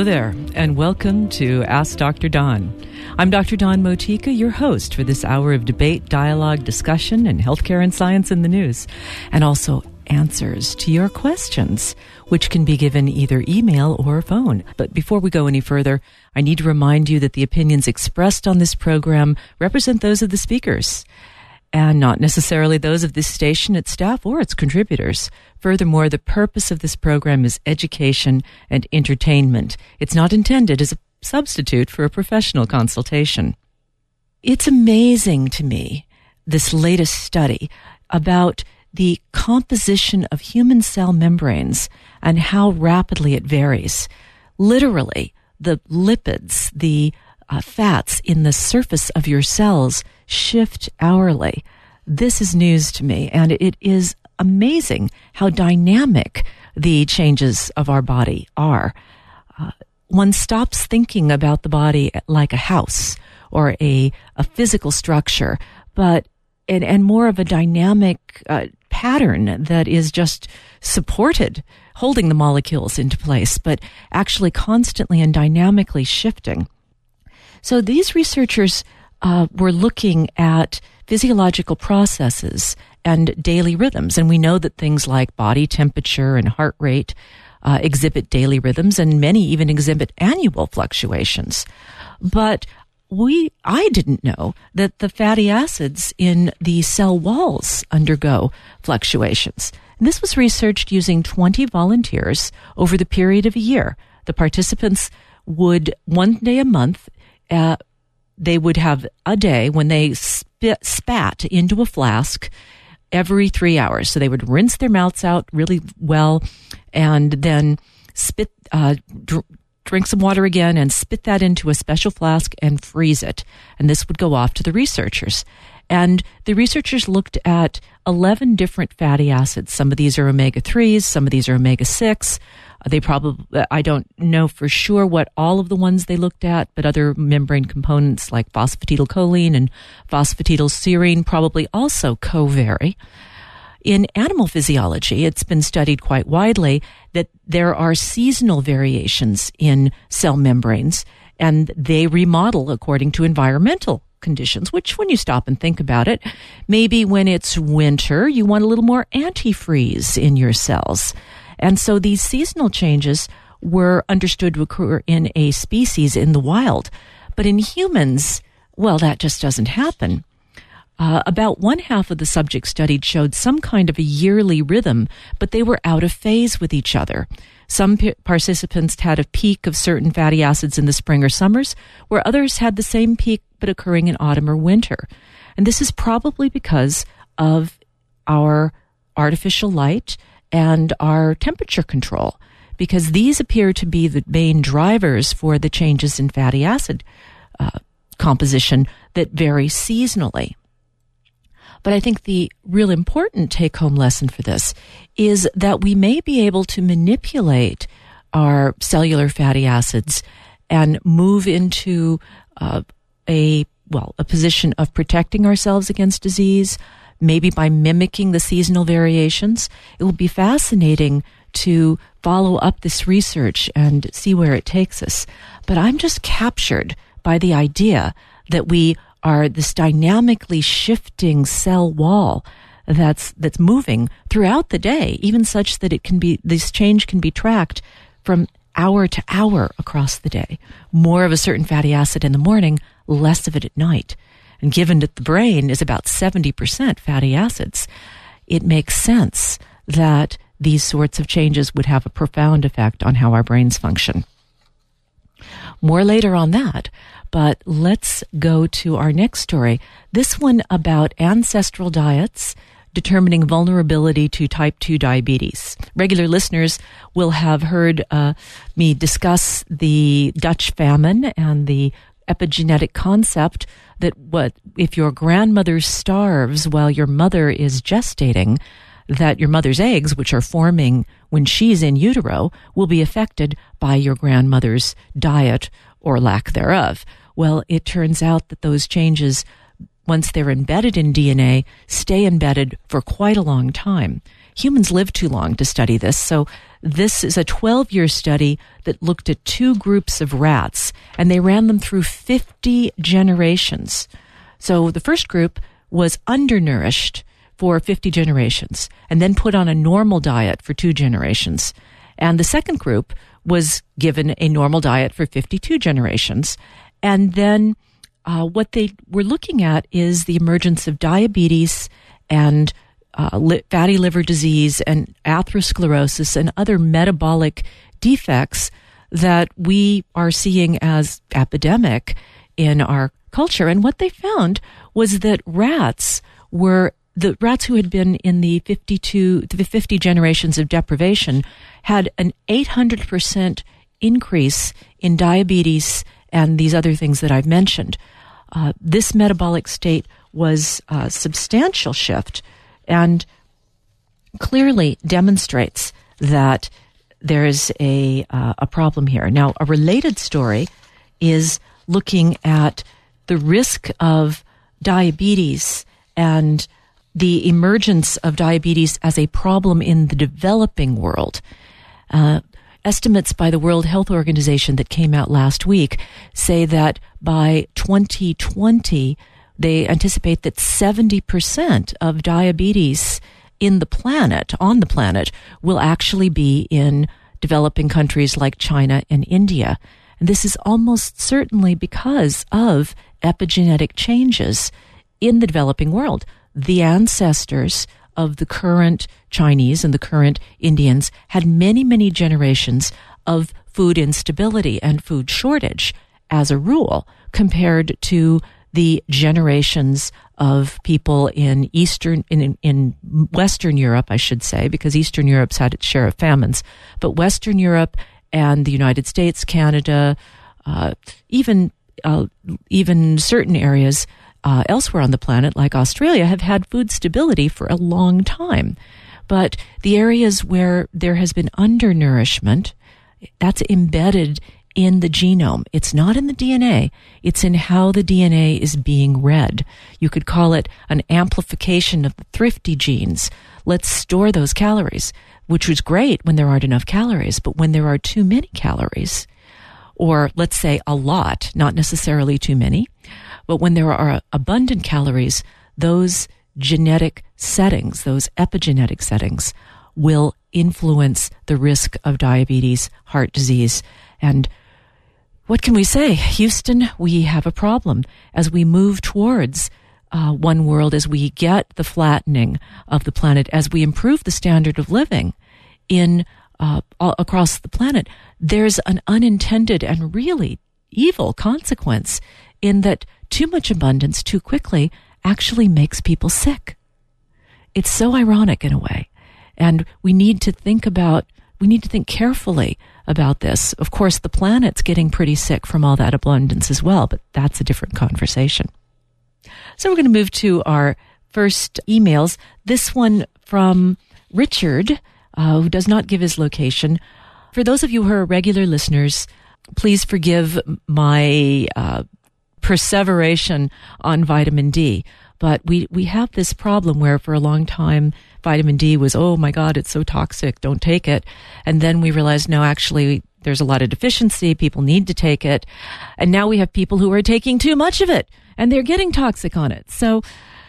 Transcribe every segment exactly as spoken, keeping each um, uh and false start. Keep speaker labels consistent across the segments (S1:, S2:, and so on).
S1: Hello there, and welcome to Ask Doctor Don. I'm Doctor Don Motika, your host for this hour of debate, dialogue, discussion, and healthcare and science in the news, and also answers to your questions, which can be given either email or phone. But before we go any further, I need to remind you that the opinions expressed on this program represent those of the speakers, and not necessarily those of this station, its staff, or its contributors. Furthermore, the purpose of this program is education and entertainment. It's not intended as a substitute for a professional consultation. It's amazing to me, this latest study about the composition of human cell membranes and how rapidly it varies. Literally, the lipids, the uh, fats in the surface of your cells shift hourly. This is news to me, and it is amazing how dynamic the changes of our body are. Uh, one stops thinking about the body like a house or a, a physical structure, but and, and more of a dynamic uh, pattern that is just supported, holding the molecules into place, but actually constantly and dynamically shifting. So these researchers uh, were looking at physiological processes and daily rhythms, and we know that things like body temperature and heart rate uh, exhibit daily rhythms, and many even exhibit annual fluctuations. But we, I didn't know that the fatty acids in the cell walls undergo fluctuations. And this was researched using twenty volunteers over the period of a year. The participants would, one day a month, uh, they would have a day when they spit, spat into a flask every three hours. So they would rinse their mouths out really well and then spit, uh, dr- drink some water again and spit that into a special flask and freeze it. And this would go off to the researchers. And the researchers looked at eleven different fatty acids. Some of these are omega threes, some of these are omega six. They probably, I don't know for sure what all of the ones they looked at, but other membrane components like phosphatidylcholine and phosphatidylserine probably also co-vary. In animal physiology, it's been studied quite widely that there are seasonal variations in cell membranes, and they remodel according to environmental conditions, which when you stop and think about it, maybe when it's winter, you want a little more antifreeze in your cells. And so these seasonal changes were understood to occur in a species in the wild. But in humans, well, that just doesn't happen. Uh, about one half of the subjects studied showed some kind of a yearly rhythm, but they were out of phase with each other. Some p- participants had a peak of certain fatty acids in the spring or summers, where others had the same peak but occurring in autumn or winter. And this is probably because of our artificial light and our temperature control, because these appear to be the main drivers for the changes in fatty acid uh, composition that vary seasonally. But I think the real important take-home lesson for this is that we may be able to manipulate our cellular fatty acids and move into uh, a, well, a position of protecting ourselves against disease, maybe by mimicking the seasonal variations. It will be fascinating to follow up this research and see where it takes us. But I'm just captured by the idea that we are this dynamically shifting cell wall that's that's moving throughout the day, even such that it can be, this change can be tracked from hour to hour across the day. More of a certain fatty acid in the morning, less of it at night. And given that the brain is about seventy percent fatty acids, it makes sense that these sorts of changes would have a profound effect on how our brains function. More later on that, but let's go to our next story. This one about ancestral diets determining vulnerability to type two diabetes. Regular listeners will have heard uh, me discuss the Dutch famine and the epigenetic concept that what if your grandmother starves while your mother is gestating, that your mother's eggs, which are forming when she's in utero, will be affected by your grandmother's diet or lack thereof. Well, it turns out that those changes, once they're embedded in D N A, stay embedded for quite a long time. humans live too long to study this. So this is a twelve-year study that looked at two groups of rats, and they ran them through fifty generations. So the first group was undernourished for fifty generations and then put on a normal diet for two generations. And the second group was given a normal diet for fifty-two generations. And then uh, what they were looking at is the emergence of diabetes and uh, li- fatty liver disease and atherosclerosis and other metabolic defects that we are seeing as epidemic in our culture. And what they found was that rats were the rats who had been in the fifty-two, the fifty generations of deprivation had an eight hundred percent increase in diabetes and these other things that I've mentioned. Uh, this metabolic state was a substantial shift and clearly demonstrates that there is a, uh, a problem here. Now, a related story is looking at the risk of diabetes and the emergence of diabetes as a problem in the developing world. Uh, estimates by the World Health Organization that came out last week say that by twenty twenty, they anticipate that seventy percent of diabetes in the planet, on the planet, will actually be in developing countries like China and India. And this is almost certainly because of epigenetic changes in the developing world. The ancestors of the current Chinese and the current Indians had many, many generations of food instability and food shortage as a rule compared to the generations of people in Eastern, in, in Western Europe, I should say, because Eastern Europe's had its share of famines, but Western Europe and the United States, Canada, uh, even, uh, even certain areas Uh, elsewhere on the planet, like Australia, have had food stability for a long time. But the areas where there has been undernourishment, that's embedded in the genome. It's not in the D N A. It's in how the D N A is being read. You could call it an amplification of the thrifty genes. Let's store those calories, which was great when there aren't enough calories. But when there are too many calories, or let's say a lot, not necessarily too many, but when there are abundant calories, those genetic settings, those epigenetic settings, will influence the risk of diabetes, heart disease. And what can we say? Houston, we have a problem. As we move towards uh, one world, as we get the flattening of the planet, as we improve the standard of living in uh, all across the planet, there's an unintended and really evil consequence in that too much abundance too quickly actually makes people sick. It's so ironic in a way. And we need to think about, we need to think carefully about this. Of course, the planet's getting pretty sick from all that abundance as well, but that's a different conversation. So we're going to move to our first emails. This one from Richard, uh, who does not give his location. For those of you who are regular listeners, please forgive my uh, perseveration on vitamin D. But we, we have this problem where for a long time, vitamin D was, oh my God, it's so toxic, don't take it. And then we realized, no, actually, there's a lot of deficiency, people need to take it. And now we have people who are taking too much of it, and they're getting toxic on it. So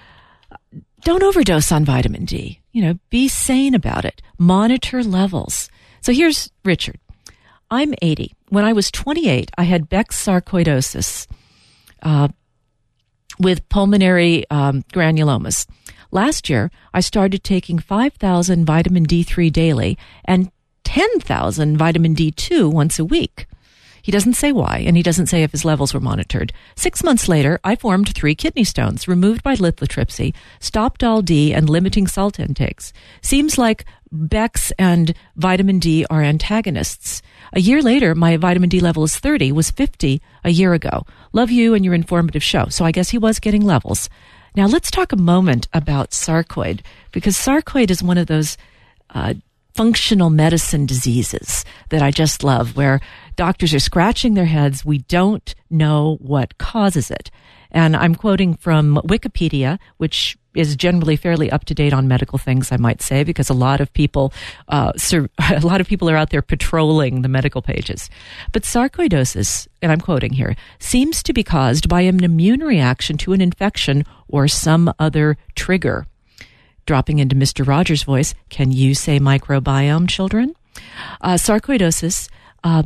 S1: don't overdose on vitamin D. You know, be sane about it. Monitor levels. So here's Richard. I'm eighty. When I was twenty-eight, I had Beck's sarcoidosis uh, with pulmonary um, granulomas. Last year, I started taking five thousand vitamin D three daily and ten thousand vitamin D two once a week. He doesn't say why, and he doesn't say if his levels were monitored. Six months later, I formed three kidney stones, removed by lithotripsy, stopped all D, and limiting salt intakes. Seems like Beck's and vitamin D are antagonists. A year later, my vitamin D level is thirty, was fifty a year ago. Love you and your informative show. So I guess he was getting levels. Now let's talk a moment about sarcoid, because sarcoid is one of those uh, functional medicine diseases that I just love, where doctors are scratching their heads. We don't know what causes it. And I'm quoting from Wikipedia, which is generally fairly up to date on medical things, I might say, because a lot of people, uh, sur- a lot of people are out there patrolling the medical pages. But sarcoidosis, and I'm quoting here, seems to be caused by an immune reaction to an infection or some other trigger. Dropping into Mister Rogers' voice, can you say microbiome, children? Uh, sarcoidosis uh,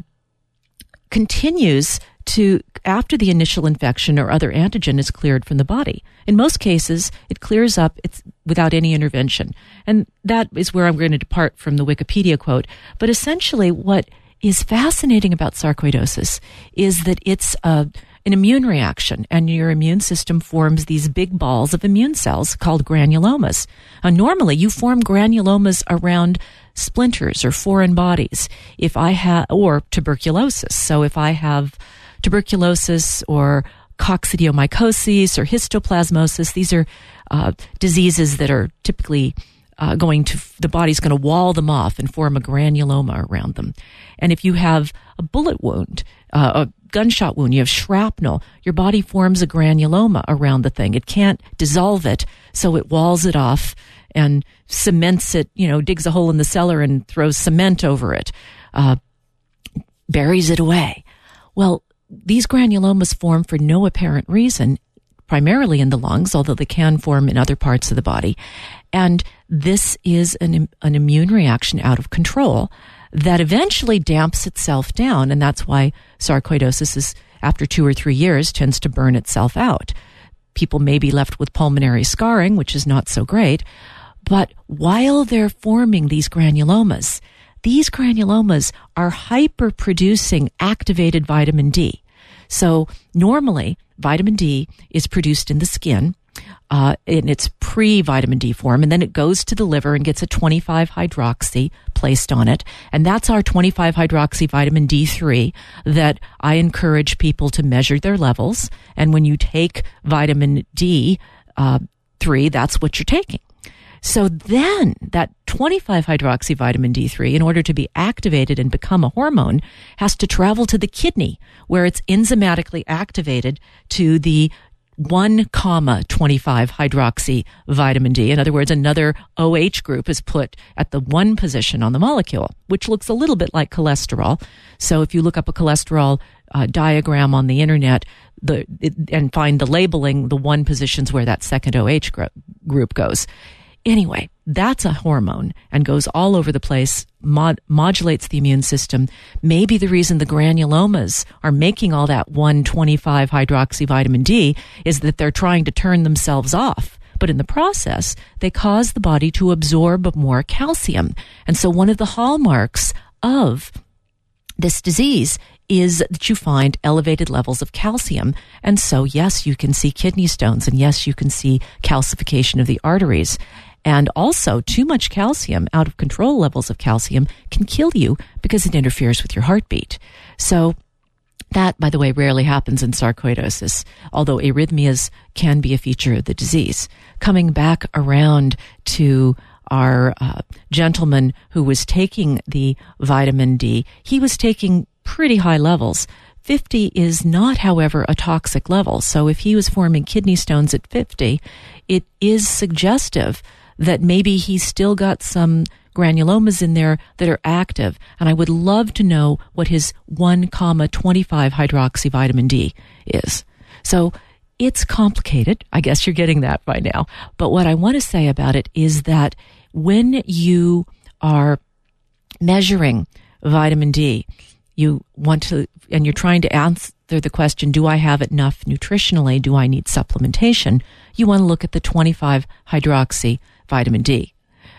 S1: continues to after the initial infection or other antigen is cleared from the body. In most cases, it clears up it's without any intervention. And that is where I'm going to depart from the Wikipedia quote. But essentially, what is fascinating about sarcoidosis is that it's a an immune reaction, and your immune system forms these big balls of immune cells called granulomas. Uh, normally, you form granulomas around splinters or foreign bodies. If I have, or tuberculosis. So if I have tuberculosis or coccidiomycosis or histoplasmosis, these are uh, diseases that are typically uh, going to, the body's going to wall them off and form a granuloma around them. And if you have a bullet wound, uh, a gunshot wound, you have shrapnel, your body forms a granuloma around the thing. It can't dissolve it, so it walls it off and cements it, you know, digs a hole in the cellar and throws cement over it, uh, buries it away. Well, these granulomas form for no apparent reason, primarily in the lungs, although they can form in other parts of the body. And this is an, an immune reaction out of control that eventually damps itself down, and that's why sarcoidosis is, after two or three years, tends to burn itself out. People may be left with pulmonary scarring, which is not so great, but while they're forming these granulomas, these granulomas are hyper-producing activated vitamin D. So normally, vitamin D is produced in the skin uh, in its pre-vitamin D form, and then it goes to the liver and gets a twenty-five hydroxy placed on it. And that's our twenty-five hydroxy vitamin D three that I encourage people to measure their levels. And when you take vitamin D uh, three, that's what you're taking. So then that twenty-five hydroxy vitamin D three, in order to be activated and become a hormone, has to travel to the kidney where it's enzymatically activated to the one comma twenty-five hydroxy vitamin D. In other words, another O H group is put at the one position on the molecule, which looks a little bit like cholesterol. So if you look up a cholesterol uh, diagram on the internet the it, and find the labeling, the one position's where that second O H gr- group goes. Anyway, that's a hormone and goes all over the place, mod- modulates the immune system. Maybe the reason the granulomas are making all that one twenty-five hydroxy vitamin D is that they're trying to turn themselves off. But in the process, they cause the body to absorb more calcium. And so one of the hallmarks of this disease is that you find elevated levels of calcium. And so, yes, you can see kidney stones, and yes, you can see calcification of the arteries. And also, too much calcium, out of control levels of calcium, can kill you because it interferes with your heartbeat. So that, by the way, rarely happens in sarcoidosis, although arrhythmias can be a feature of the disease. Coming back around to our uh, gentleman who was taking the vitamin D, he was taking pretty high levels. fifty is not, however, a toxic level. So if he was forming kidney stones at fifty, it is suggestive that maybe he's still got some granulomas in there that are active. And I would love to know what his one comma twenty-five hydroxy vitamin D is. So it's complicated. I guess you're getting that by now. But what I want to say about it is that when you are measuring vitamin D, you want to, and you're trying to answer the question, do I have enough nutritionally? Do I need supplementation? You want to look at the twenty-five hydroxy vitamin D.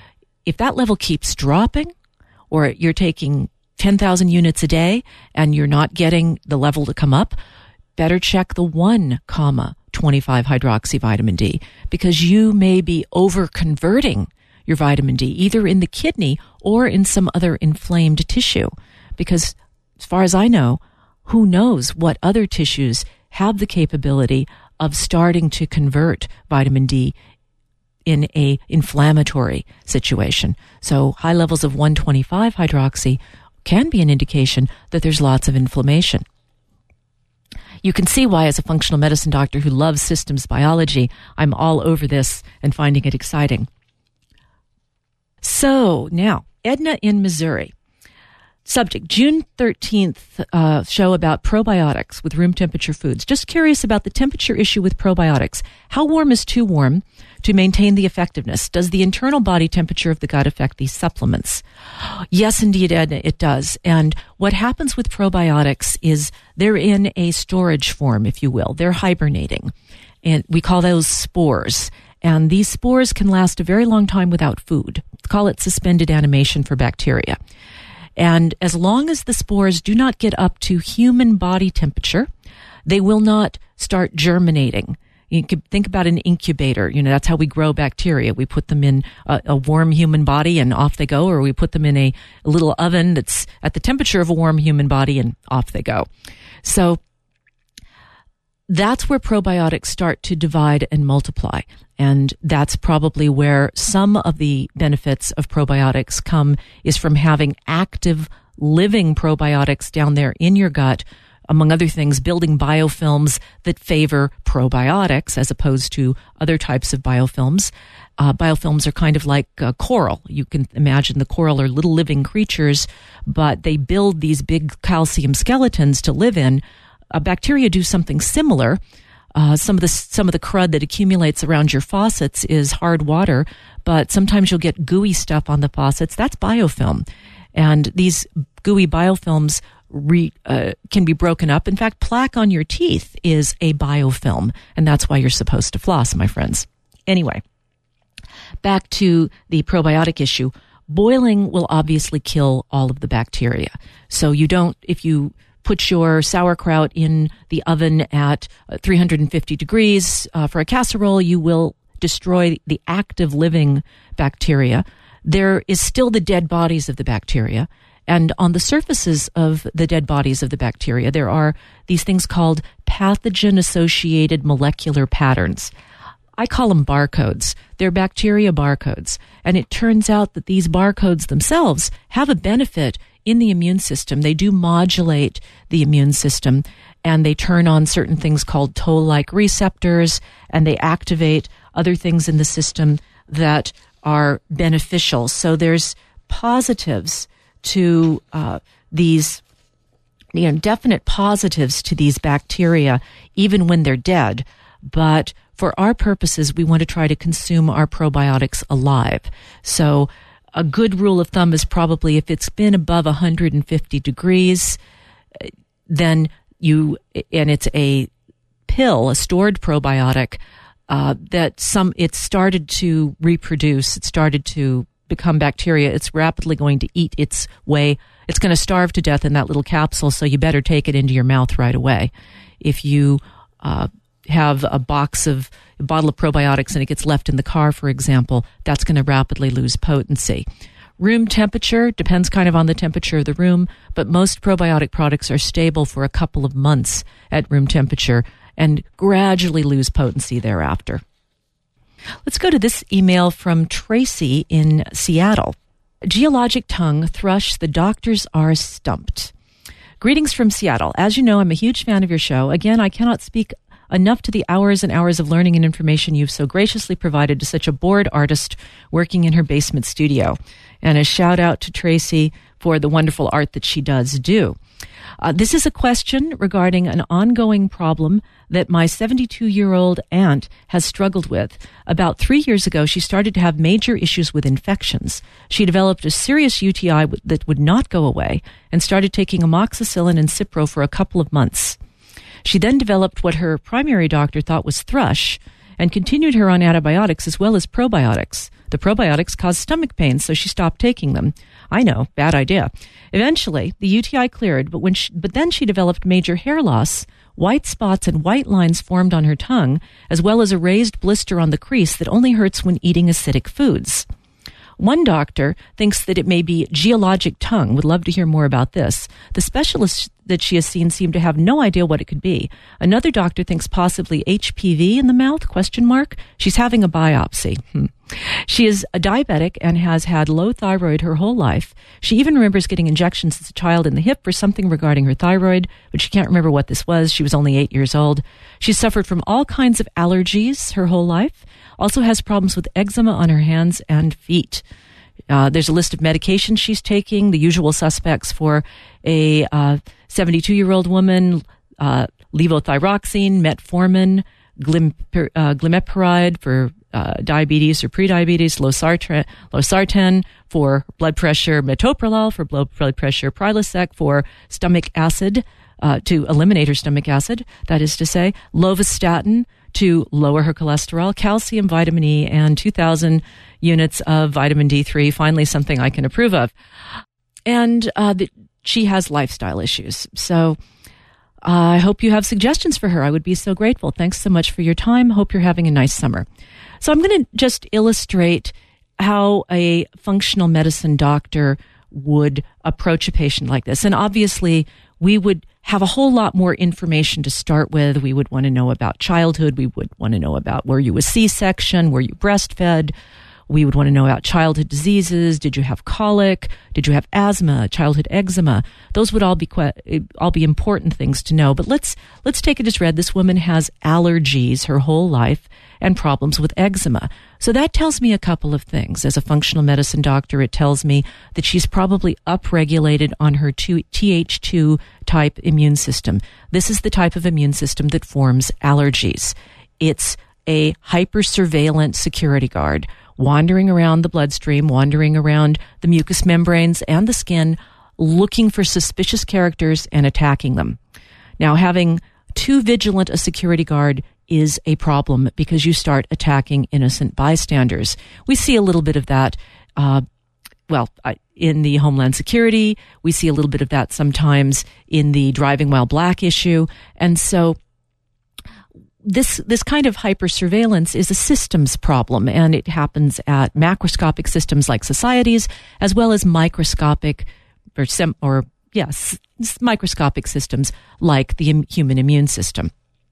S1: If that level keeps dropping, or you're taking ten thousand units a day and you're not getting the level to come up, better check the one comma twenty-five hydroxy vitamin D, because you may be over converting your vitamin D either in the kidney or in some other inflamed tissue. Because as far as I know, who knows what other tissues have the capability of starting to convert vitamin D in a inflammatory situation. So high levels of one twenty-five hydroxy can be an indication that there's lots of inflammation. You can see why, as a functional medicine doctor who loves systems biology, I'm all over this and finding it exciting. So now, Edna in Missouri. Subject, June thirteenth uh, show about probiotics with room temperature foods. Just curious about the temperature issue with probiotics. How warm is too warm to maintain the effectiveness? Does the internal body temperature of the gut affect these supplements? Yes, indeed, Edna, it does. And what happens with probiotics is they're in a storage form, if you will. They're hibernating. And we call those spores. And these spores can last a very long time without food. Call it suspended animation for bacteria. And as long as the spores do not get up to human body temperature, they will not start germinating. You can think about an incubator. You know, that's how we grow bacteria. We put them in a, a warm human body and off they go, or we put them in a, a little oven that's at the temperature of a warm human body and off they go. So that's where probiotics start to divide and multiply. And that's probably where some of the benefits of probiotics come, is from having active living probiotics down there in your gut, among other things, building biofilms that favor probiotics as opposed to other types of biofilms. Uh, biofilms are kind of like uh, coral. You can imagine the coral are little living creatures, but they build these big calcium skeletons to live in. Uh, bacteria do something similar. Uh, some of the some of the crud that accumulates around your faucets is hard water, but sometimes you'll get gooey stuff on the faucets. That's biofilm, and these gooey biofilms re, uh, can be broken up. In fact, plaque on your teeth is a biofilm, and that's why you're supposed to floss, my friends. Anyway, back to the probiotic issue. Boiling will obviously kill all of the bacteria. So you don't, if you put your sauerkraut in the oven at three hundred fifty degrees uh, for a casserole, you will destroy the active living bacteria. There is still the dead bodies of the bacteria. And on the surfaces of the dead bodies of the bacteria, there are these things called pathogen-associated molecular patterns. I call them barcodes. They're bacteria barcodes. And it turns out that these barcodes themselves have a benefit in the immune system. They do modulate the immune system, and they turn on certain things called toll-like receptors, and they activate other things in the system that are beneficial. So there's positives to uh, these, you know, definite positives to these bacteria, even when they're dead. But for our purposes, we want to try to consume our probiotics alive. So a good rule of thumb is probably if it's been above one hundred fifty degrees, then you, and it's a pill, a stored probiotic, uh, that some, it started to reproduce, it started to become bacteria, it's rapidly going to eat its way. It's going to starve to death in that little capsule, so you better take it into your mouth right away. If you uh, have a box of, a bottle of probiotics and it gets left in the car, for example, that's going to rapidly lose potency. Room temperature depends kind of on the temperature of the room, but most probiotic products are stable for a couple of months at room temperature and gradually lose potency thereafter. Let's go to this email from Tracy in Seattle. Geologic tongue, thrush, the doctors are stumped. Greetings from Seattle. As you know, I'm a huge fan of your show. Again, I cannot speak enough to the hours and hours of learning and information you've so graciously provided to such a bored artist working in her basement studio. And a shout out to Tracy for the wonderful art that she does do. Uh, this is a question regarding an ongoing problem that my seventy-two-year-old aunt has struggled with. About three years ago, she started to have major issues with infections. She developed a serious U T I w- that would not go away and started taking amoxicillin and Cipro for a couple of months. She then developed what her primary doctor thought was thrush and continued her on antibiotics as well as probiotics. The probiotics caused stomach pain, so she stopped taking them. I know, bad idea. Eventually, the U T I cleared, but when she, but then she developed major hair loss, white spots and white lines formed on her tongue, as well as a raised blister on the crease that only hurts when eating acidic foods. One doctor thinks that it may be geologic tongue. Would love to hear more about this. The specialists that she has seen seem to have no idea what it could be. Another doctor thinks possibly H P V in the mouth, question mark. She's having a biopsy. Hmm. She is a diabetic and has had low thyroid her whole life. She even remembers getting injections as a child in the hip for something regarding her thyroid, but she can't remember what this was. She was only eight years old. She suffered from all kinds of allergies her whole life. Also has problems with eczema on her hands and feet. Uh, there's a list of medications she's taking, the usual suspects for a uh, seventy-two-year-old woman, uh, levothyroxine, metformin, glim, uh, glimepiride for uh, diabetes or prediabetes, losartan, losartan for blood pressure, metoprolol for blood pressure, Prilosec for stomach acid, uh, to eliminate her stomach acid, that is to say, lovastatin to lower her cholesterol, calcium, vitamin E, and two thousand units of vitamin D three, finally something I can approve of. And uh, the, she has lifestyle issues. So uh, I hope you have suggestions for her. I would be so grateful. Thanks so much for your time. Hope you're having a nice summer. So I'm going to just illustrate how a functional medicine doctor would approach a patient like this. And obviously, we would have a whole lot more information to start with. We would want to know about childhood. We would want to know about, were you a C-section? Were you breastfed? We would want to know about childhood diseases. Did you have colic? Did you have asthma, childhood eczema? Those would all be quite, all be important things to know. But let's let's take it as read. This woman has allergies her whole life and problems with eczema. So that tells me a couple of things. As a functional medicine doctor, it tells me that she's probably upregulated on her T H two type immune system. This is the type of immune system that forms allergies. It's a hyper-surveillance security guard, wandering around the bloodstream, wandering around the mucous membranes and the skin, looking for suspicious characters and attacking them. Now, having too vigilant a security guard is a problem because you start attacking innocent bystanders. We see a little bit of that, uh, well, in the Homeland Security. We see a little bit of that sometimes in the driving while black issue. And so This this kind of hyper-surveillance is a systems problem, and it happens at macroscopic systems like societies, as well as microscopic or sem, or yes, microscopic systems like the human immune system.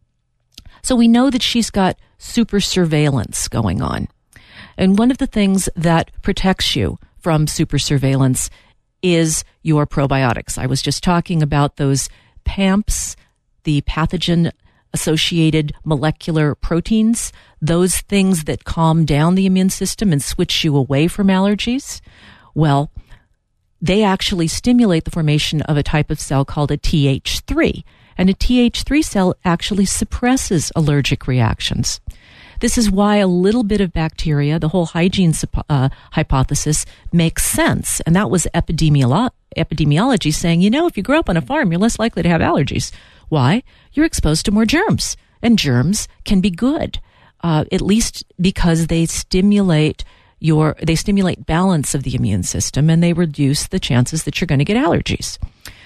S1: So we know that she's got super surveillance going on. And one of the things that protects you from super surveillance is your probiotics. I was just talking about those P A M Ps, the pathogen associated molecular proteins, those things that calm down the immune system and switch you away from allergies. Well, they actually stimulate the formation of a type of cell called a T H three. And a T H three cell actually suppresses allergic reactions. This is why a little bit of bacteria, the whole hygiene uh, hypothesis, makes sense. And that was epidemiolo- epidemiology saying, you know, if you grow up on a farm, you're less likely to have allergies. Why? You're exposed to more germs, and germs can be good, uh, at least because they stimulate your they stimulate balance of the immune system, and they reduce the chances that you're going to get allergies.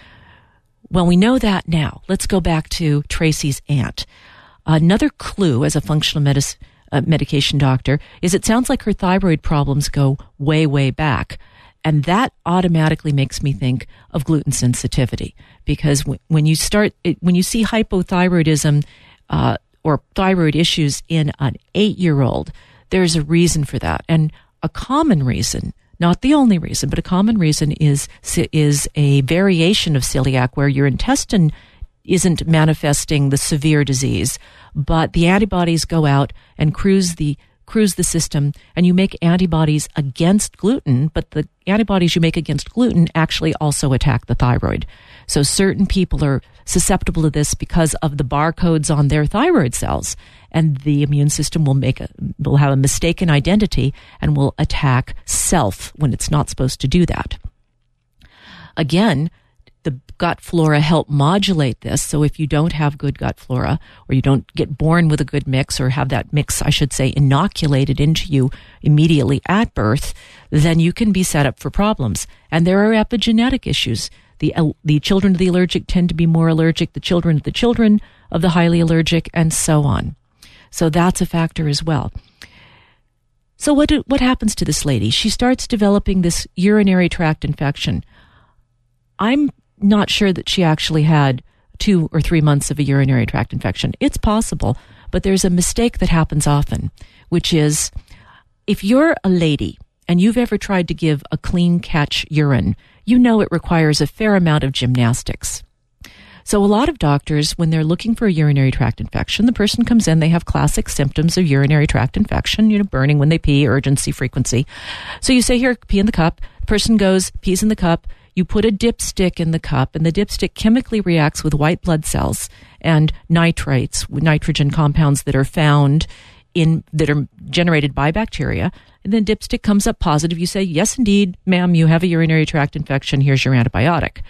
S1: Well, we know that now. Let's go back to Tracy's aunt. Another clue as a functional medis- uh, medication doctor is it sounds like her thyroid problems go way, way back. And that automatically makes me think of gluten sensitivity, because w- when you start, it, when you see hypothyroidism uh, or thyroid issues in an eight-year-old, there's a reason for that. And a common reason, not the only reason, but a common reason is is a variation of celiac where your intestine isn't manifesting the severe disease, but the antibodies go out and cruise the cruise the system, and you make antibodies against gluten, but the antibodies you make against gluten actually also attack the thyroid. So certain people are susceptible to this because of the barcodes on their thyroid cells, and the immune system will make a, will have a mistaken identity and will attack self when it's not supposed to do that. Again, the gut flora help modulate this. So if you don't have good gut flora, or you don't get born with a good mix, or have that mix, I should say, inoculated into you immediately at birth, then you can be set up for problems. And there are epigenetic issues. The, the children of the allergic tend to be more allergic, the children of the children of the highly allergic, and so on. So that's a factor as well. So what do, what happens to this lady? She starts developing this urinary tract infection. I'm not sure that she actually had two or three months of a urinary tract infection. It's possible, but there's a mistake that happens often, which is if you're a lady and you've ever tried to give a clean catch urine, you know it requires a fair amount of gymnastics. So a lot of doctors, when they're looking for a urinary tract infection, the person comes in, they have classic symptoms of urinary tract infection, you know, burning when they pee, urgency, frequency. So you say, here, pee in the cup. The person goes, pees in the cup. You put a dipstick in the cup, and the dipstick chemically reacts with white blood cells and nitrates, nitrogen compounds that are found in, that are generated by bacteria. And then dipstick comes up positive. You say, yes, indeed, ma'am, you have a urinary tract infection. Here's your antibiotic.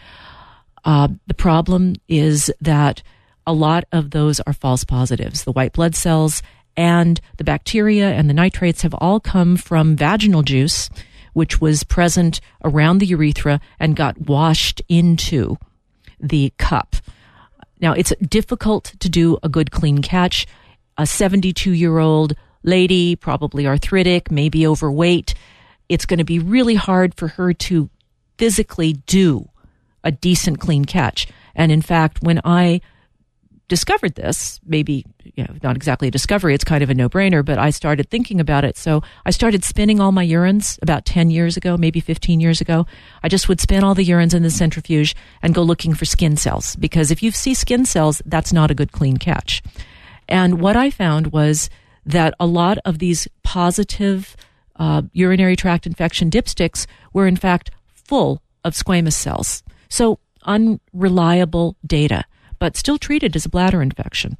S1: Uh, the problem is that a lot of those are false positives. The white blood cells and the bacteria and the nitrates have all come from vaginal juice, which was present around the urethra and got washed into the cup. Now, it's difficult to do a good clean catch. A seventy-two-year-old lady, probably arthritic, maybe overweight, it's going to be really hard for her to physically do a decent clean catch. And in fact, when I discovered this, maybe, you know, not exactly a discovery, it's kind of a no-brainer, but I started thinking about it. So I started spinning all my urines about ten years ago, maybe fifteen years ago. I just would spin all the urines in the centrifuge and go looking for skin cells, because if you see skin cells, that's not a good clean catch. And what I found was that a lot of these positive uh, urinary tract infection dipsticks were in fact full of squamous cells. So unreliable data, but still treated as a bladder infection.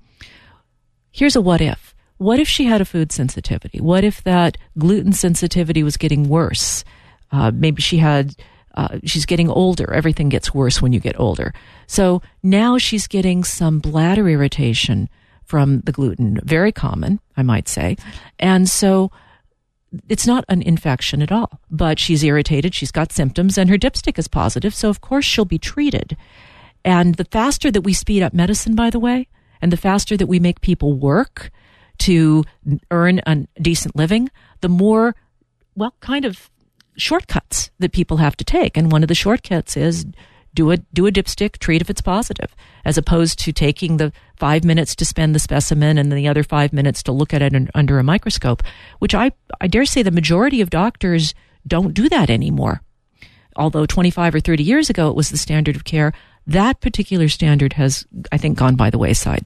S1: Here's a what if. What if she had a food sensitivity? What if that gluten sensitivity was getting worse? Uh, maybe she had, uh, she's getting older. Everything gets worse when you get older. So now she's getting some bladder irritation from the gluten. Very common, I might say. And so it's not an infection at all, but she's irritated, she's got symptoms, and her dipstick is positive, so of course she'll be treated. And the faster that we speed up medicine, by the way, and the faster that we make people work to earn a decent living, the more, well, kind of shortcuts that people have to take. And one of the shortcuts is do a, do a dipstick, treat if it's positive, as opposed to taking the five minutes to spend the specimen and then the other five minutes to look at it in, under a microscope, which I, I dare say the majority of doctors don't do that anymore. Although twenty-five or thirty years ago it was the standard of care, that particular standard has, I think, gone by the wayside.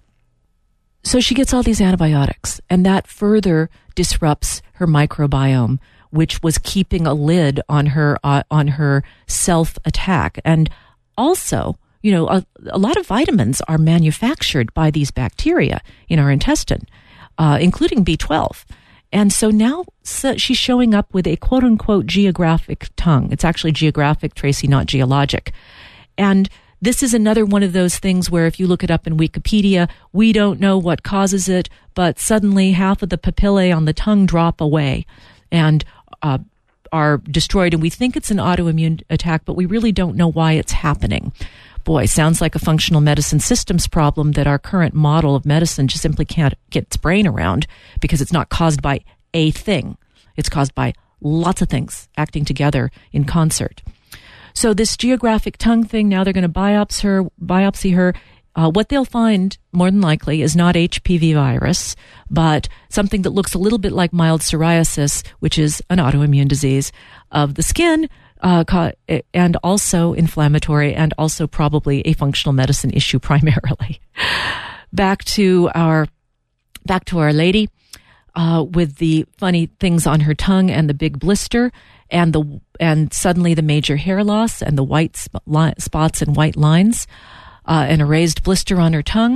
S1: So she gets all these antibiotics, and that further disrupts her microbiome, which was keeping a lid on her uh, on her self-attack. And also, you know, a, a lot of vitamins are manufactured by these bacteria in our intestine, uh, including B twelve. And so now so she's showing up with a quote-unquote geographic tongue. It's actually geographic, Tracy, not geologic. And this is another one of those things where if you look it up in Wikipedia, we don't know what causes it, but suddenly half of the papillae on the tongue drop away and uh, are destroyed. And we think it's an autoimmune attack, but we really don't know why it's happening. Boy, sounds like a functional medicine systems problem that our current model of medicine just simply can't get its brain around, because it's not caused by a thing. It's caused by lots of things acting together in concert. So this geographic tongue thing, now they're going to biopsy her, biopsy her. Uh, what they'll find, more than likely, is not H P V virus, but something that looks a little bit like mild psoriasis, which is an autoimmune disease of the skin, uh, and also inflammatory, and also probably a functional medicine issue primarily. Back to our, back to our lady, uh, with the funny things on her tongue and the big blister, and the and suddenly the major hair loss and the white sp- li- spots and white lines, uh, and a raised blister on her tongue.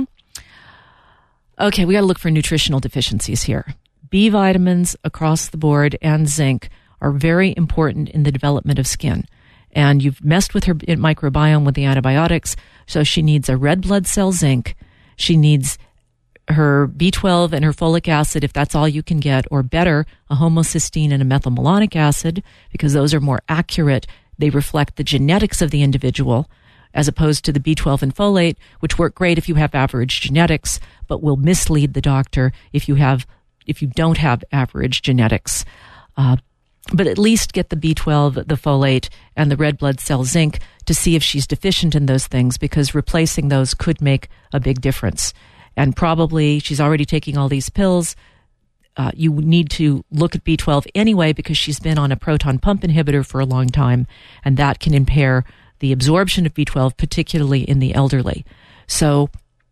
S1: Okay, we got to look for nutritional deficiencies here. B vitamins across the board and zinc are very important in the development of skin. And you've messed with her microbiome with the antibiotics, so she needs a red blood cell zinc. She needs her B twelve and her folic acid, if that's all you can get, or better, a homocysteine and a methylmalonic acid, because those are more accurate. They reflect the genetics of the individual, as opposed to the B twelve and folate, which work great if you have average genetics, but will mislead the doctor if you have, if you don't have average genetics. Uh, but at least get the B twelve, the folate, and the red blood cell zinc to see if she's deficient in those things, because replacing those could make a big difference. And probably she's already taking all these pills. uh, you need to look at B twelve anyway because she's been on a proton pump inhibitor for a long time, and that can impair the absorption of B twelve, particularly in the elderly. So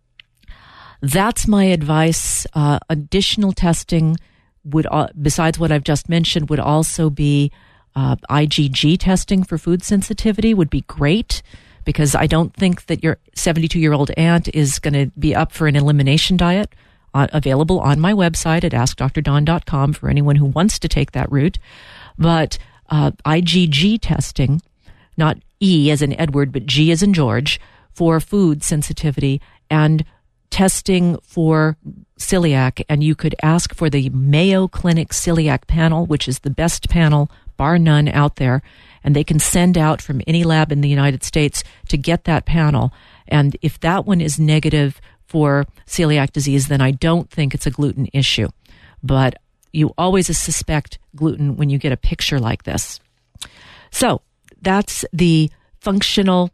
S1: that's my advice. Uh, additional testing would, uh, besides what I've just mentioned, would also be uh, I G G testing for food sensitivity would be great, because I don't think that your seventy-two-year-old aunt is going to be up for an elimination diet. Uh, available on my website at ask dr dawn dot com for anyone who wants to take that route. But uh, I G G testing, not E as in Edward, but G as in George, for food sensitivity, and testing for celiac. And you could ask for the Mayo Clinic Celiac Panel, which is the best panel, bar none, out there. And they can send out from any lab in the United States to get that panel. And if that one is negative for celiac disease, then I don't think it's a gluten issue. But you always suspect gluten when you get a picture like this. So that's the functional,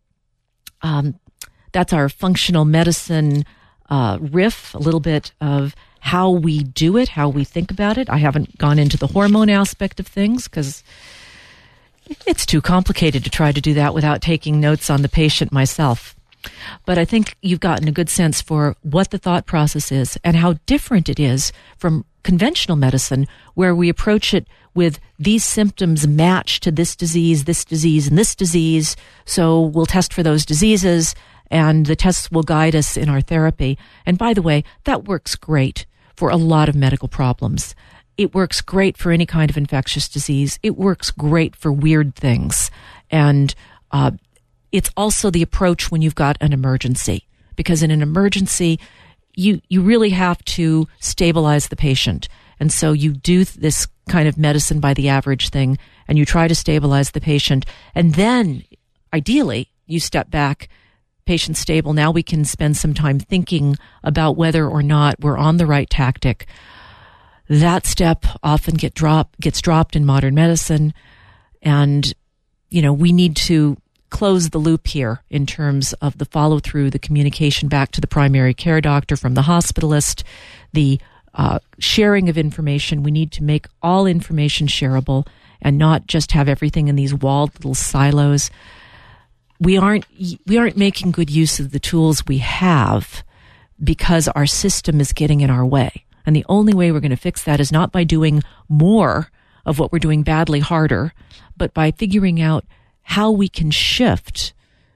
S1: um, that's our functional medicine uh, riff, a little bit of how we do it, how we think about it. I haven't gone into the hormone aspect of things because it's too complicated to try to do that without taking notes on the patient myself. But I think you've gotten a good sense for what the thought process is and how different it is from conventional medicine, where we approach it with these symptoms match to this disease, this disease, and this disease. So we'll test for those diseases, and the tests will guide us in our therapy. And by the way, that works great for a lot of medical problems. It works great for any kind of infectious disease. It works great for weird things. And uh it's also the approach when you've got an emergency, because in an emergency, you, you really have to stabilize the patient. And so you do this kind of medicine by the average thing, and you try to stabilize the patient. And then, ideally, you step back, patient stable. Now we can spend some time thinking about whether or not we're on the right tactic. That step often get drop, gets dropped in modern medicine. And, you know, we need to close the loop here in terms of the follow-through, the communication back to the primary care doctor from the hospitalist, the uh, sharing of information. We need to make all information shareable and not just have everything in these walled little silos. We aren't we aren't making good use of the tools we have because our system is getting in our way. And the only way we're going to fix that is not by doing more of what we're doing badly harder, but by figuring out how we can shift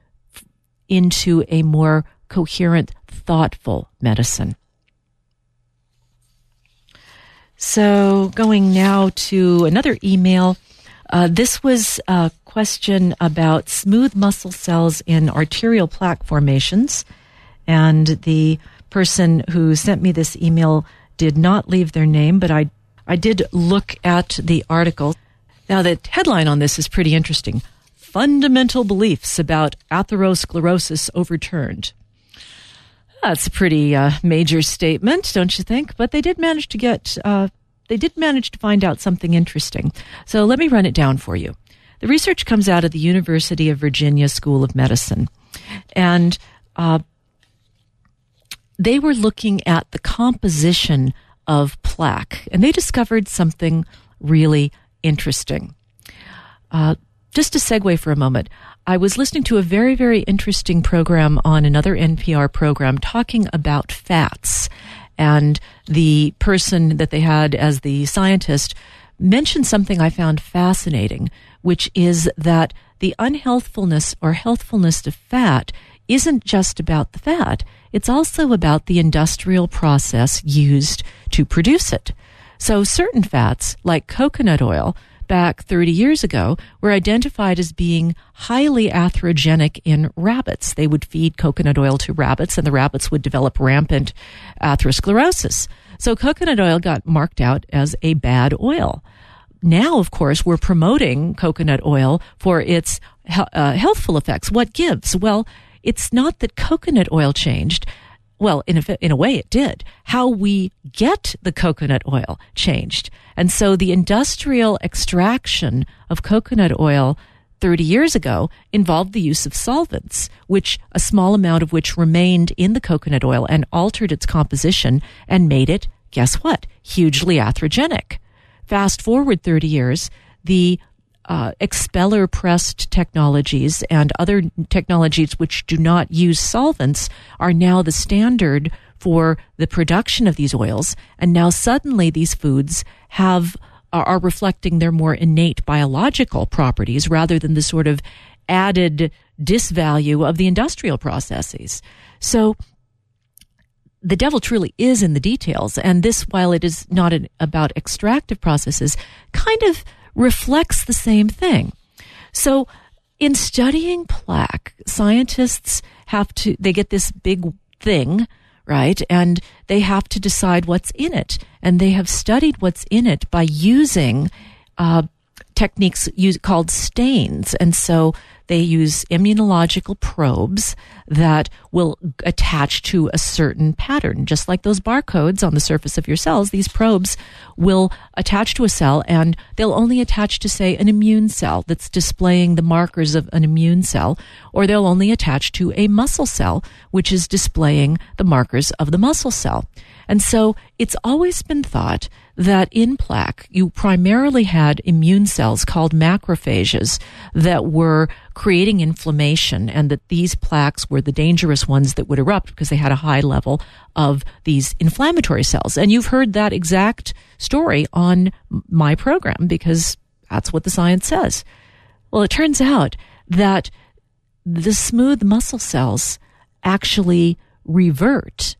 S1: into a more coherent, thoughtful medicine. So going now to another email. Uh, this was a question about smooth muscle cells in arterial plaque formations. And the person who sent me this email did not leave their name, but I, I did look at the article. Now, the headline on this is pretty interesting. Fundamental beliefs about atherosclerosis overturned. That's a pretty uh, major statement, don't you think? But they did manage to get, uh, they did manage to find out something interesting. So let me run it down for you. The research comes out of the University of Virginia School of Medicine. And uh, they were looking at the composition of plaque. And they discovered something really interesting. Uh, Just to segue for a moment, I was listening to a very, very interesting program on another N P R program talking about fats. And the person that they had as the scientist mentioned something I found fascinating, which is that the unhealthfulness or healthfulness of fat isn't just about the fat. It's also about the industrial process used to produce it. So certain fats, like coconut oil, back thirty years ago, were identified as being highly atherogenic in rabbits. They would feed coconut oil to rabbits, and the rabbits would develop rampant atherosclerosis. So coconut oil got marked out as a bad oil. Now, of course, we're promoting coconut oil for its uh, healthful effects. What gives? Well, it's not that coconut oil changed. Well, in a, in a way it did. How we get the coconut oil changed. And so the industrial extraction of coconut oil thirty years ago involved the use of solvents, which a small amount of which remained in the coconut oil and altered its composition and made it, guess what? hugely atherogenic. Fast forward thirty years, the uh, expeller pressed technologies and other technologies which do not use solvents are now the standard for the production of these oils. And now suddenly these foods have are, are reflecting their more innate biological properties rather than the sort of added disvalue of the industrial processes. So the devil truly is in the details. And this, while it is not an, about extractive processes, kind of reflects the same thing. So in studying plaque, scientists have to, they get this big thing, right? And they have to decide what's in it. And they have studied what's in it by using uh, techniques use, called stains. And so they use immunological probes that will attach to a certain pattern. Just like those barcodes on the surface of your cells, these probes will attach to a cell, and they'll only attach to, say, an immune cell that's displaying the markers of an immune cell, or they'll only attach to a muscle cell, which is displaying the markers of the muscle cell. And so it's always been thought that in plaque, you primarily had immune cells called macrophages that were creating inflammation, and that these plaques were the dangerous ones that would erupt because they had a high level of these inflammatory cells. And you've heard that exact story on my program because that's what the science says. Well, it turns out that the smooth muscle cells actually revert.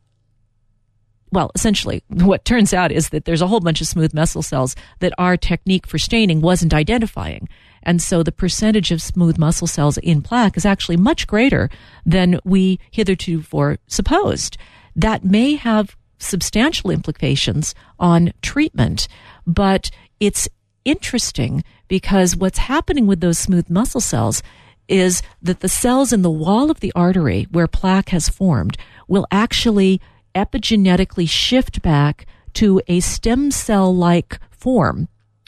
S1: Well, essentially, what turns out is that there's a whole bunch of smooth muscle cells that our technique for staining wasn't identifying. And so the percentage of smooth muscle cells in plaque is actually much greater than we hitherto supposed. That may have substantial implications on treatment, but it's interesting because what's happening with those smooth muscle cells is that the cells in the wall of the artery where plaque has formed will actually epigenetically shift back to a stem cell-like form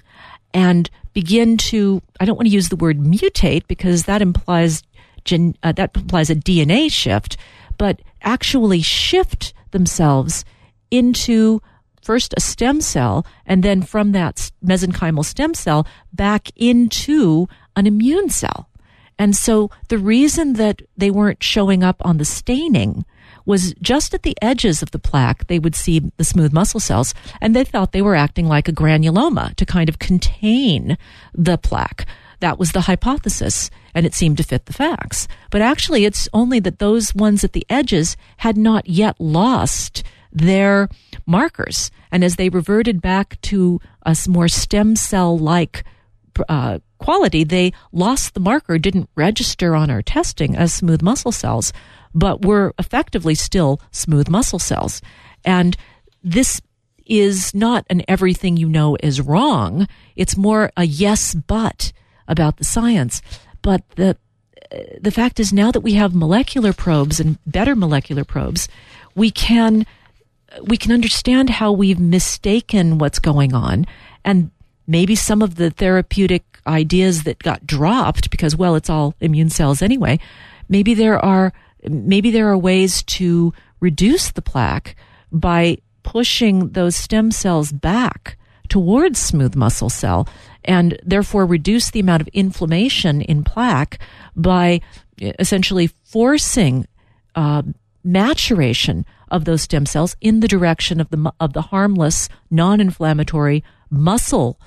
S1: and begin to, I don't want to use the word mutate because that implies gen, uh, that implies a D N A shift, but actually shift themselves into first a stem cell, and then from that mesenchymal stem cell back into an immune cell. And so the reason that they weren't showing up on the staining was just at the edges of the plaque, they would see the smooth muscle cells, and they thought they were acting like a granuloma to kind of contain the plaque. That was the hypothesis, and it seemed to fit the facts. But actually, it's only that those ones at the edges had not yet lost their markers. And as they reverted back to a more stem cell-like uh, quality, they lost the marker, didn't register on our testing as smooth muscle cells, but were effectively still smooth muscle cells. And this is not an everything you know is wrong. It's more a yes, but about the science. But the the fact is, now that we have molecular probes and better molecular probes, we can we can understand how we've mistaken what's going on, and maybe some of the therapeutic ideas that got dropped because, well, it's all immune cells anyway. Maybe there are Maybe there are ways to reduce the plaque by pushing those stem cells back towards smooth muscle cell, and therefore reduce the amount of inflammation in plaque by essentially forcing uh, maturation of those stem cells in the direction of the of the harmless, non-inflammatory muscle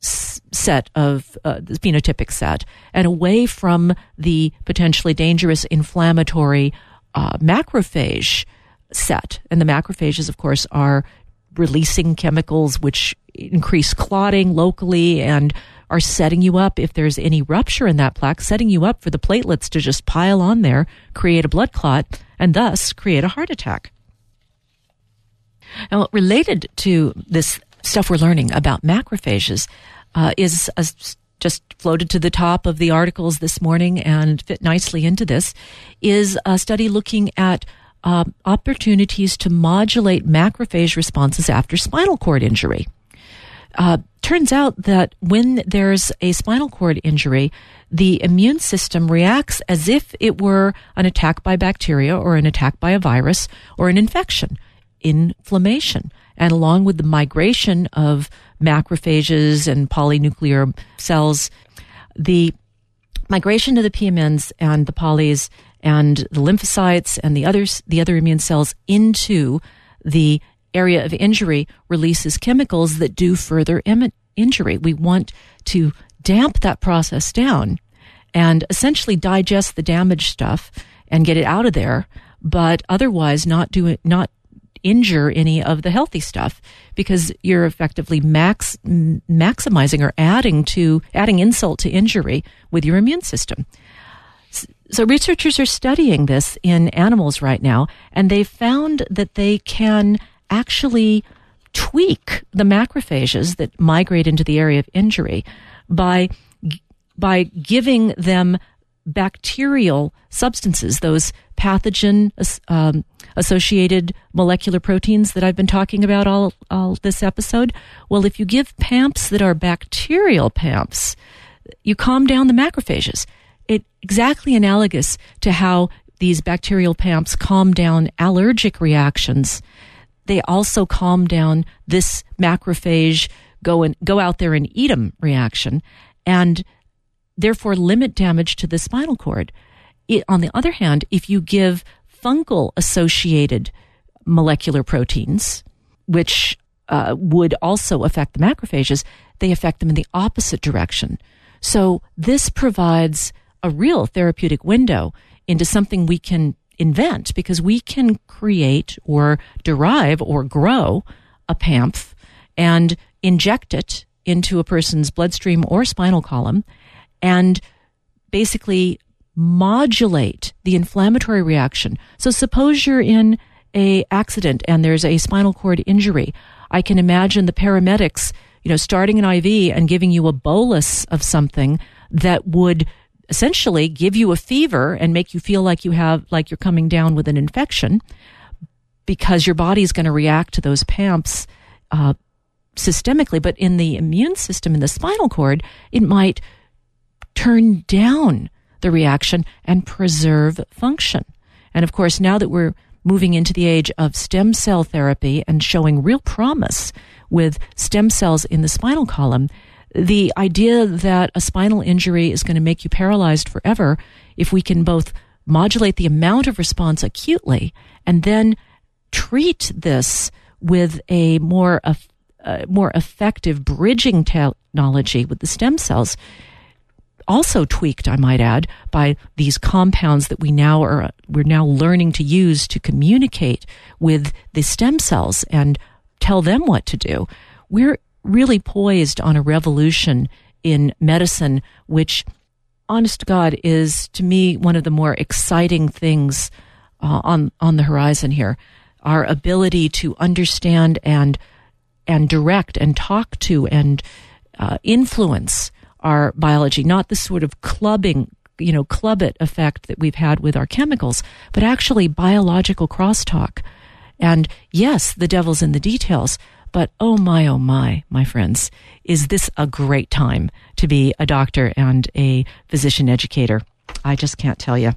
S1: set of uh, the phenotypic set, and away from the potentially dangerous inflammatory uh, macrophage set. And the macrophages, of course, are releasing chemicals which increase clotting locally and are setting you up, if there's any rupture in that plaque, setting you up for the platelets to just pile on there, create a blood clot, and thus create a heart attack. Now, related to this stuff we're learning about macrophages uh, is uh, just floated to the top of the articles this morning and fit nicely into this, is a study looking at uh, opportunities to modulate macrophage responses after spinal cord injury. Uh, turns out that when there's a spinal cord injury, the immune system reacts as if it were an attack by bacteria or an attack by a virus or an infection. inflammation. And along with the migration of macrophages and polynuclear cells, the migration of the P M Ns and the polys and the lymphocytes and the others, the other immune cells into the area of injury releases chemicals that do further Im- injury. We want to damp that process down and essentially digest the damaged stuff and get it out of there, but otherwise not do it, not injure any of the healthy stuff, because you're effectively max maximizing or adding to adding insult to injury with your immune system. So researchers are studying this in animals right now, and they found that they can actually tweak the macrophages that migrate into the area of injury by by giving them bacterial substances, those pathogen um, associated molecular proteins that I've been talking about all, all this episode. Well, if you give P A M Ps that are bacterial P A M Ps, you calm down the macrophages. It exactly analogous to how these bacterial P A M Ps calm down allergic reactions. They also calm down this macrophage go and go out there and eat 'em reaction, and therefore limit damage to the spinal cord. It, on the other hand, if you give fungal associated molecular proteins, which uh, would also affect the macrophages, they affect them in the opposite direction. So this provides a real therapeutic window into something we can invent, because we can create or derive or grow a P A M P and inject it into a person's bloodstream or spinal column and basically modulate the inflammatory reaction. So suppose you're in a accident and there's a spinal cord injury. I can imagine the paramedics, you know, starting an I V and giving you a bolus of something that would essentially give you a fever and make you feel like you have, like you're coming down with an infection, because your body is going to react to those P A M Ps uh, systemically. But in the immune system, in the spinal cord, it might turn down the reaction and preserve function. And of course, now that we're moving into the age of stem cell therapy and showing real promise with stem cells in the spinal column, the idea that a spinal injury is going to make you paralyzed forever, if we can both modulate the amount of response acutely and then treat this with a more, uh, more effective bridging technology with the stem cells, also tweaked, I might add, by these compounds that we now are we're now learning to use to communicate with the stem cells and tell them what to do. We're really poised on a revolution in medicine, which, honest to God, is to me one of the more exciting things uh, on on the horizon here. Our ability to understand and and direct and talk to and uh, influence our biology, not the sort of clubbing, you know, club it effect that we've had with our chemicals, but actually biological crosstalk. And yes, the devil's in the details, but oh my, oh my, my friends, is this a great time to be a doctor and a physician educator? I just can't tell you.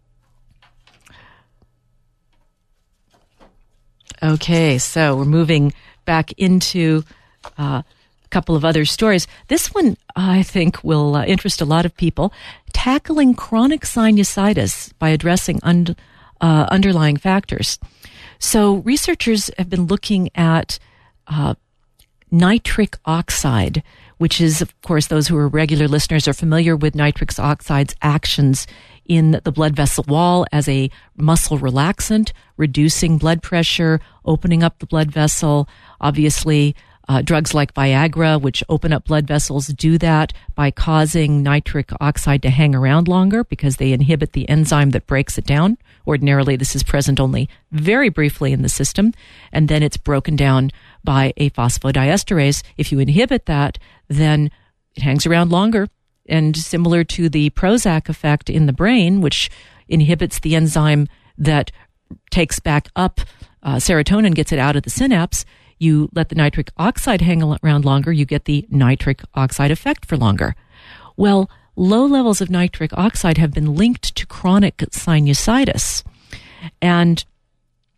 S1: Okay, so we're moving back into uh, a couple of other stories. This one, I think, will uh, interest a lot of people. Tackling chronic sinusitis by addressing un- uh, underlying factors. So researchers have been looking at uh, nitric oxide, which is, of course, those who are regular listeners are familiar with nitric oxide's actions in the blood vessel wall as a muscle relaxant, reducing blood pressure, opening up the blood vessel. Obviously, uh, drugs like Viagra, which open up blood vessels, do that by causing nitric oxide to hang around longer because they inhibit the enzyme that breaks it down. Ordinarily, this is present only very briefly in the system, and then it's broken down by a phosphodiesterase. If you inhibit that, then it hangs around longer. And similar to the Prozac effect in the brain, which inhibits the enzyme that takes back up uh, serotonin, gets it out of the synapse, you let the nitric oxide hang around longer, you get the nitric oxide effect for longer. Well, low levels of nitric oxide have been linked to chronic sinusitis. And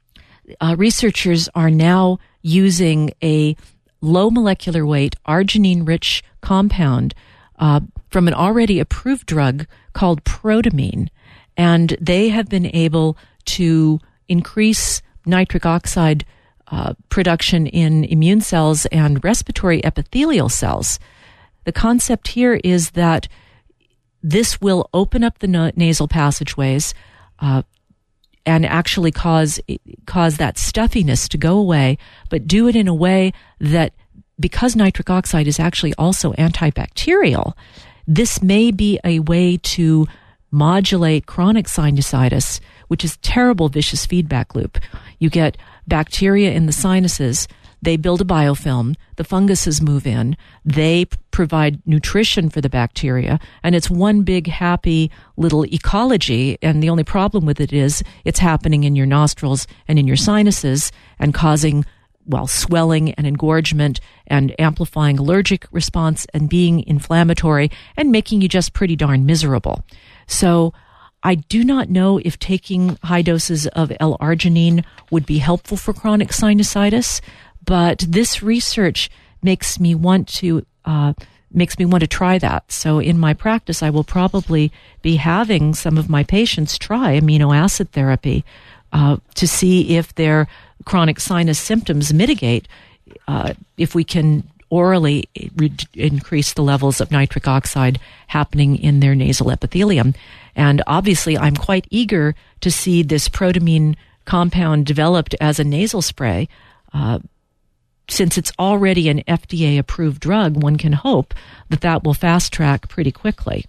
S1: uh, researchers are now using a low molecular weight arginine-rich compound uh, from an already approved drug called protamine, and they have been able to increase nitric oxide uh, production in immune cells and respiratory epithelial cells. The concept here is that this will open up the na- nasal passageways uh, and actually cause cause that stuffiness to go away, but do it in a way that, because nitric oxide is actually also antibacterial, this may be a way to modulate chronic sinusitis, which is a terrible vicious feedback loop. You get bacteria in the sinuses, they build a biofilm, the funguses move in, they p- provide nutrition for the bacteria, and it's one big happy little ecology, and the only problem with it is it's happening in your nostrils and in your sinuses and causing, well, swelling and engorgement and amplifying allergic response and being inflammatory and making you just pretty darn miserable. So I do not know if taking high doses of L-arginine would be helpful for chronic sinusitis, but this research makes me want to uh, makes me want to try that. So in my practice, I will probably be having some of my patients try amino acid therapy uh, to see if their chronic sinus symptoms mitigate uh, if we can orally re- increase the levels of nitric oxide happening in their nasal epithelium. And obviously, I'm quite eager to see this protamine compound developed as a nasal spray. Uh, since it's already an F D A-approved drug, one can hope that that will fast-track pretty quickly.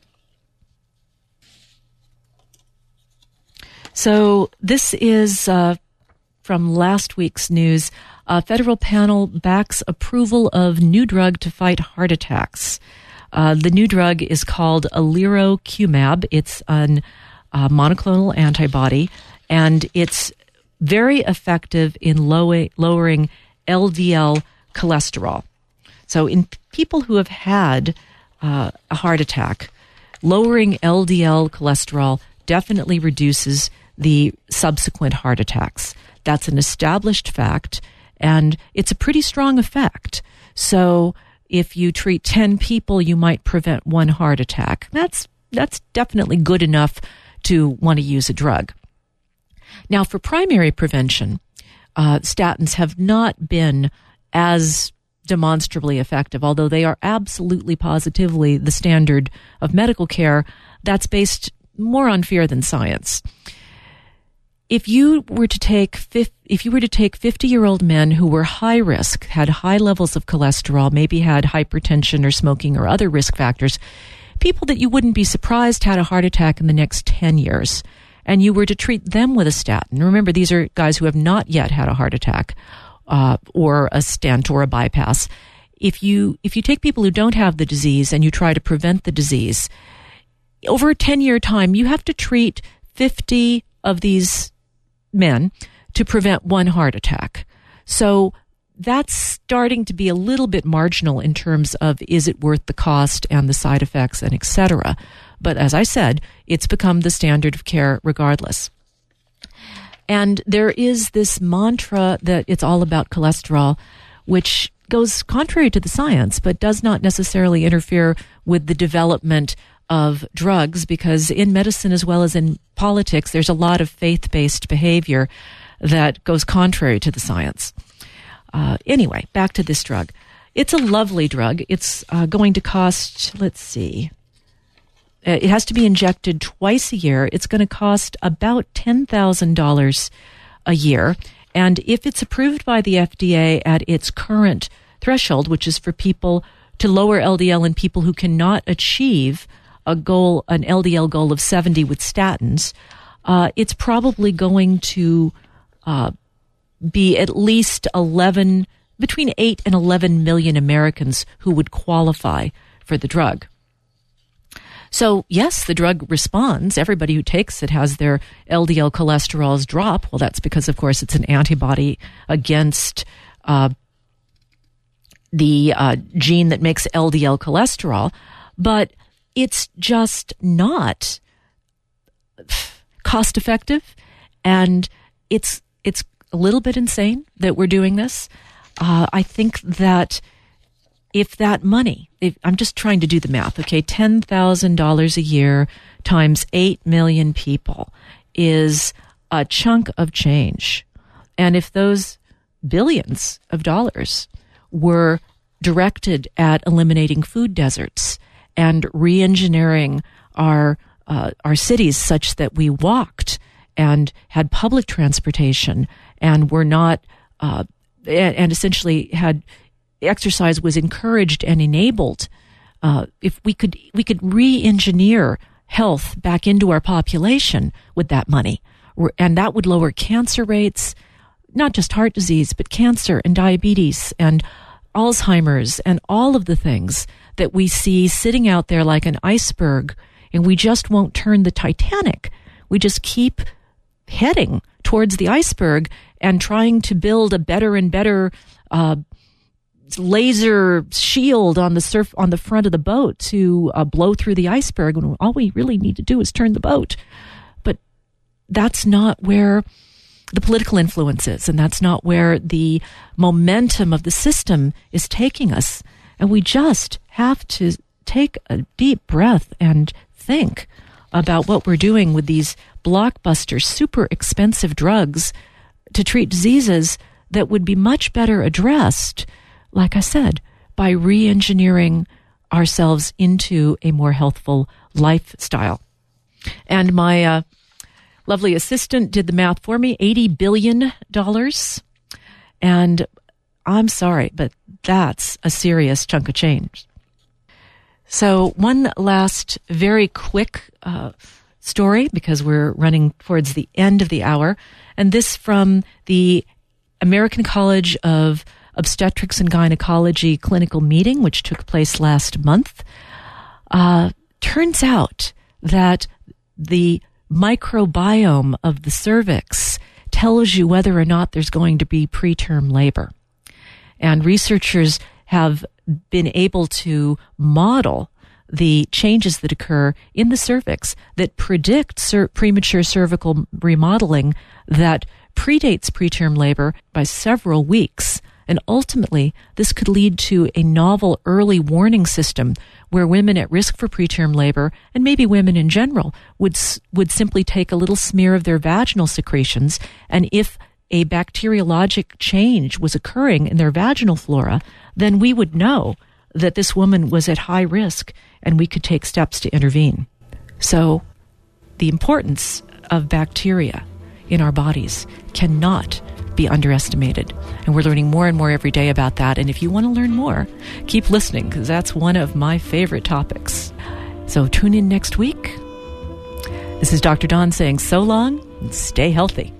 S1: So this is uh, from last week's news. A federal panel backs approval of new drug to fight heart attacks. Uh, the new drug is called alirocumab. It's a uh, monoclonal antibody, and it's very effective in low- lowering L D L cholesterol. So in people who have had uh, a heart attack, lowering L D L cholesterol definitely reduces the subsequent heart attacks. That's an established fact, and it's a pretty strong effect. So if you treat ten people, you might prevent one heart attack. That's that's definitely good enough to want to use a drug. Now, for primary prevention, uh, statins have not been as demonstrably effective, although they are absolutely positively the standard of medical care. That's based more on fear than science. If you were to take if you were to take fifty-year-old men who were high risk, had high levels of cholesterol, maybe had hypertension or smoking or other risk factors, people that you wouldn't be surprised had a heart attack in the next ten years, and you were to treat them with a statin. Remember, these are guys who have not yet had a heart attack uh, or a stent or a bypass. If you if you take people who don't have the disease and you try to prevent the disease, over a ten-year time, you have to treat fifty of these men to prevent one heart attack. So that's starting to be a little bit marginal in terms of is it worth the cost and the side effects and et cetera. But as I said, it's become the standard of care regardless. And there is this mantra that it's all about cholesterol, which goes contrary to the science, but does not necessarily interfere with the development of drugs, because in medicine as well as in politics, there's a lot of faith-based behavior that goes contrary to the science. Uh, anyway, back to this drug. It's a lovely drug. It's uh, going to cost, let's see, uh, it has to be injected twice a year. It's going to cost about ten thousand dollars a year. And if it's approved by the F D A at its current threshold, which is for people to lower L D L in people who cannot achieve a goal, an L D L goal of seventy with statins, uh, it's probably going to uh, be at least eleven, between eight and eleven million Americans who would qualify for the drug. So yes, the drug responds. Everybody who takes it has their L D L cholesterols drop. Well, that's because, of course, it's an antibody against uh, the uh, gene that makes L D L cholesterol, but it's just not cost effective, and it's it's a little bit insane that we're doing this. Uh, I think that if that money, if, I'm just trying to do the math, okay, ten thousand dollars a year times eight million people is a chunk of change. And if those billions of dollars were directed at eliminating food deserts and re-engineering our uh, our cities such that we walked and had public transportation and were not uh, and, and essentially had exercise was encouraged and enabled, uh, if we could we could re-engineer health back into our population with that money, and that would lower cancer rates, not just heart disease, but cancer and diabetes and Alzheimer's and all of the things that we see sitting out there like an iceberg, and we just won't turn the Titanic. We just keep heading towards the iceberg and trying to build a better and better uh, laser shield on the surf on the front of the boat to uh, blow through the iceberg, when all we really need to do is turn the boat. But that's not where the political influence is, and that's not where the momentum of the system is taking us. And we just have to take a deep breath and think about what we're doing with these blockbuster, super expensive drugs to treat diseases that would be much better addressed, like I said, by re-engineering ourselves into a more healthful lifestyle. And my uh, lovely assistant did the math for me, eighty billion dollars. And I'm sorry, but that's a serious chunk of change. So one last very quick uh, story, because we're running towards the end of the hour. And this from the American College of Obstetrics and Gynecology clinical meeting, which took place last month. Uh, turns out that the microbiome of the cervix tells you whether or not there's going to be preterm labor. And researchers have been able to model the changes that occur in the cervix that predict cer- premature cervical remodeling that predates preterm labor by several weeks. And ultimately, this could lead to a novel early warning system where women at risk for preterm labor, and maybe women in general, would would simply take a little smear of their vaginal secretions, and if a bacteriologic change was occurring in their vaginal flora, then we would know that this woman was at high risk, and we could take steps to intervene. So the importance of bacteria in our bodies cannot be underestimated. And we're learning more and more every day about that. And if you want to learn more, keep listening, because that's one of my favorite topics. So tune in next week. This is Doctor Dawn saying so long and stay healthy.